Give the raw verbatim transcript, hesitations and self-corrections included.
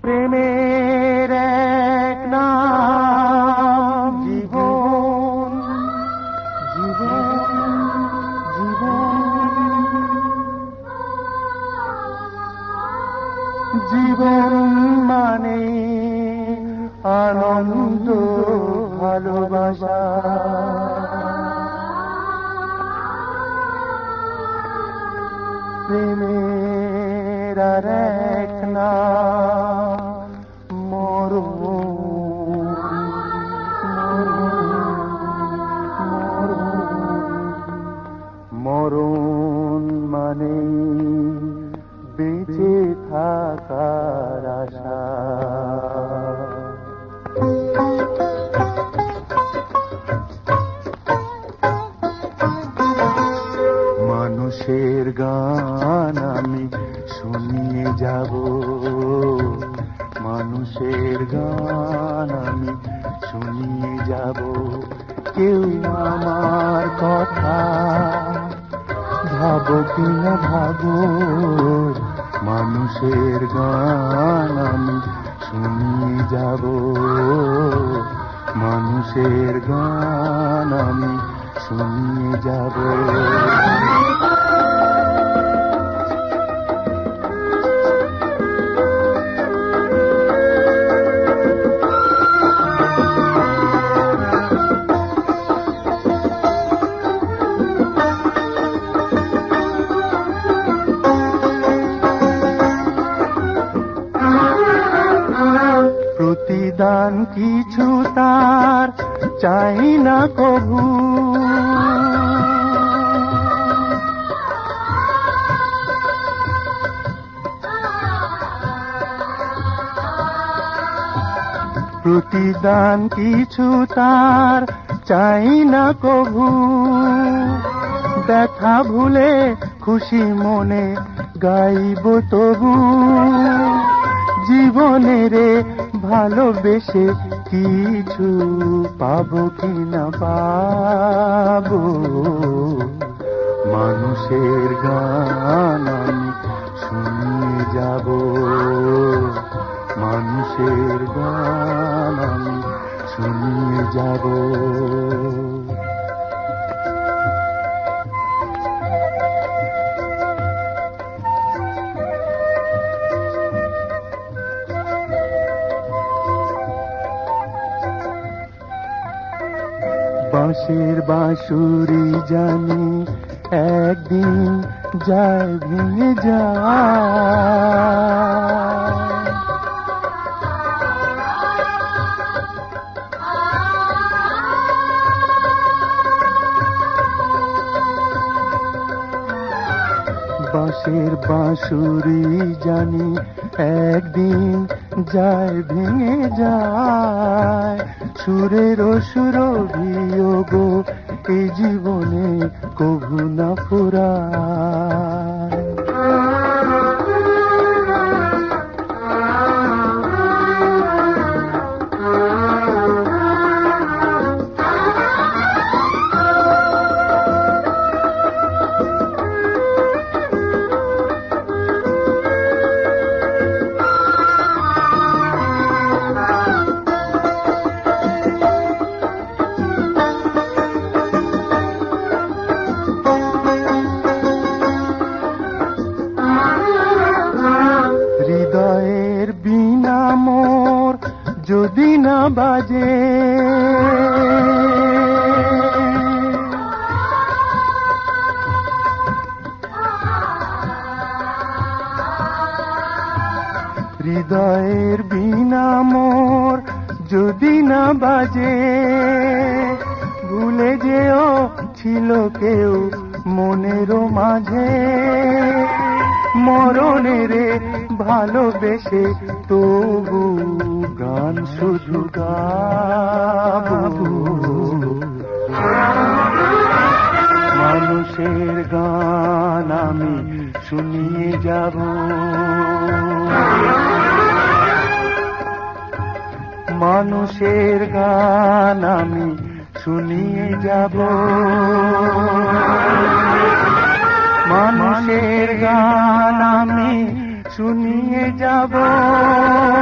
প্রেমের এক নাম জীবন, জীবন, জীবন, জীবন মানে আনন্দ ভালোবাসা, প্রেমের আর এক নাম মরণ, মরণ মানে বেঁচে থাকার আশা। মানুষের গান আমি শুনিয়ে যাব, মানুষের গান আমি শুনিয়ে যাব, কেউ আমার কথা ভাবো কিনা ভাবো, মানুষের গান আমি শুনিয়ে যাব, মানুষের গান আমি শুনিয়ে যাব। প্রতিদান কিছু তার চাই না কভু, প্রতিদান কিছু তার চাই না কভু, ব্যথা ভুলে খুশি মনে গাইব তবু, জীবনেরে ভালোবেসে কিছু পাবো কিনা পাবো, মানুষের গান আমি শুনিয়ে যাব, মানুষের গান আমি শুনিয়ে যাব। বাঁশের বাঁশুরি জানি একদিন যায় ভেঙে যায়, বাঁশের বাঁশুরি জানি একদিন যায় ভেঙে যায়, সুরের সুরভিও গো এই জীবনে কভু না ফুরায়। হৃদয়ের বিনা মোর যদি না বাজে, হৃদয়ের বিনা মোর যদি না বাজে, ভুলে যেও ছিল কেউ মনেরও মাঝে, মরণেরে ভালোবেসে তবু গান শুধু গাবো, মানুষের গান আমি শুনিয়ে যাব, মানুষের গান আমি শুনিয়ে যাব, মানুষের গান আমি শুনিয়ে যাব।